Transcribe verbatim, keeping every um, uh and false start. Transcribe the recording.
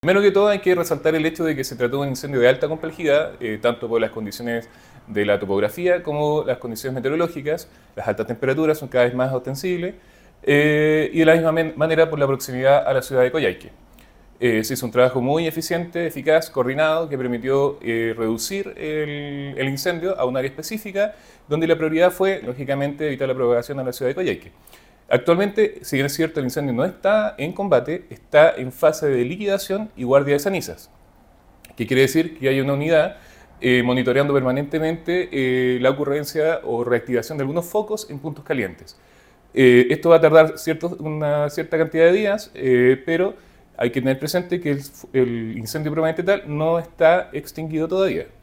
Primero que todo hay que resaltar el hecho de que se trató de un incendio de alta complejidad, eh, tanto por las condiciones de la topografía como las condiciones meteorológicas. Las altas temperaturas son cada vez más ostensibles eh, y de la misma manera por la proximidad a la ciudad de Coyhaique. Eh, se hizo un trabajo muy eficiente, eficaz, coordinado, que permitió eh, reducir el, el incendio a un área específica, donde la prioridad fue, lógicamente, evitar la propagación a la ciudad de Coyhaique. Actualmente, si bien es cierto, el incendio no está en combate, está en fase de liquidación y guardia de cenizas, que quiere decir que hay una unidad eh, monitoreando permanentemente eh, la ocurrencia o reactivación de algunos focos en puntos calientes. Eh, esto va a tardar cierto, una cierta cantidad de días, eh, pero hay que tener presente que el, el incendio propiamente tal no está extinguido todavía.